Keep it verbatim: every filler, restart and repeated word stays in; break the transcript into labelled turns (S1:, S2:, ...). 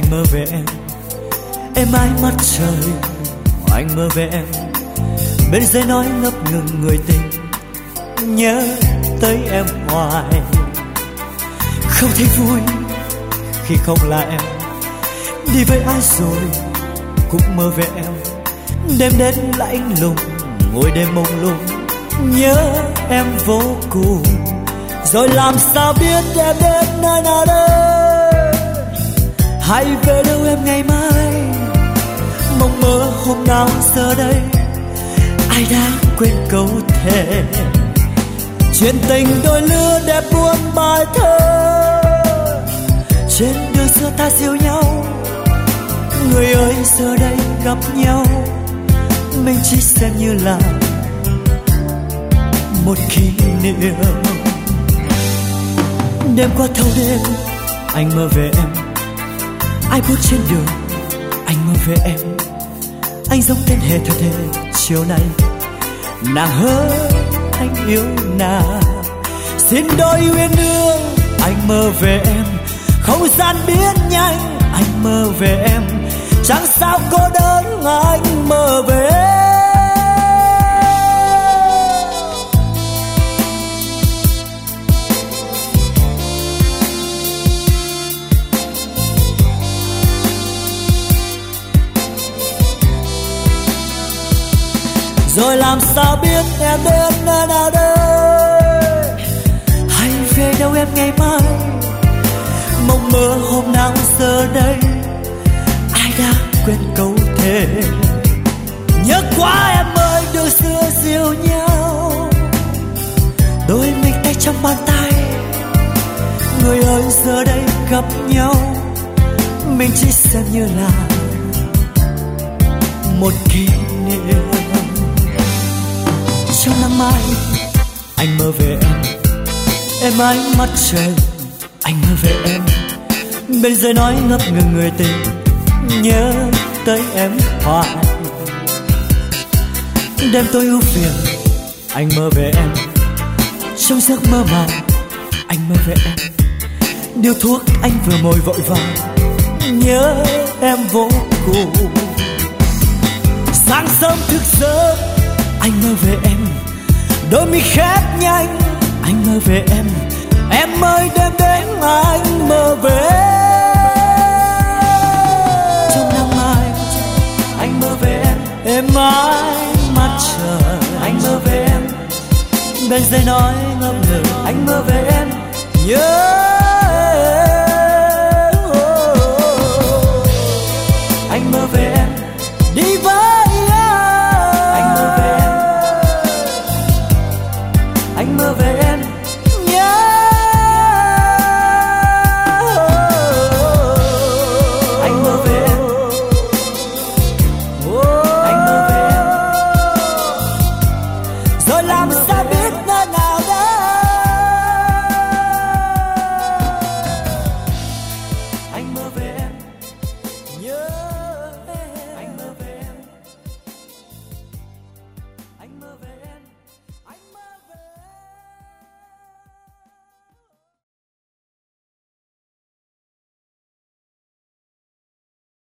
S1: anh mơ về em. Em ái mắt trời, anh mơ về em. Bên dưới nói ngập ngừng người tình, nhớ tới em hoài. Không thấy vui khi không là em, đi với ai rồi cũng mơ về em. Đêm đến lạnh lùng, ngồi đêm mông lung, nhớ em vô cùng. Rồi làm sao biết em đến nơi nào đây, hay về đâu em ngày mai. Mộng mơ hôm nào giờ đây, ai đã quên câu thề. Chuyện tình đôi lứa đẹp buồn bài thơ, trên đường xưa ta dìu nhau. Người ơi giờ đây gặp nhau, mình chỉ xem như là một kỷ niệm. Đêm qua thâu đêm, anh mơ về em. Ai bước trên đường, anh mơ về em. Anh giống tên hề thật thề chiều nay, nàng hỡi anh yêu nàng. Xin đôi uyên ương, anh mơ về em. Không gian biến nhanh, anh mơ về em. Chẳng sao cô đơn, anh mơ về em. Rồi làm sao biết em đến nơi nào đây, hay về đâu em ngày mai. Mộng mơ hôm nào giờ đây, ai đã quên câu thề. Nhớ quá em ơi, đường xưa dìu nhau, đôi mình tay trong bàn tay. Người ơi giờ đây gặp nhau, mình chỉ xem như là một kỷ niệm. Trong nắng mai, anh mơ về em. Em ánh mắt trời, anh mơ về em. Bên dưới nói ngập ngừng người tình, nhớ tới em hoài. Đêm tối ưu phiền, anh mơ về em. Trong giấc mơ màng, anh mơ về em. Điếu thuốc anh vừa mồi vội vàng, nhớ em vô cùng. Sáng sớm thức giấc, anh mơ về em. Đôi mi khép nhanh, anh mơ về em. Em ơi đêm đến anh mơ về. Trong nắng mai, anh mơ về em. Em mãi mắt trời, anh mơ về em. Bên dưới nói ngập ngừng, anh mơ về em. Nhớ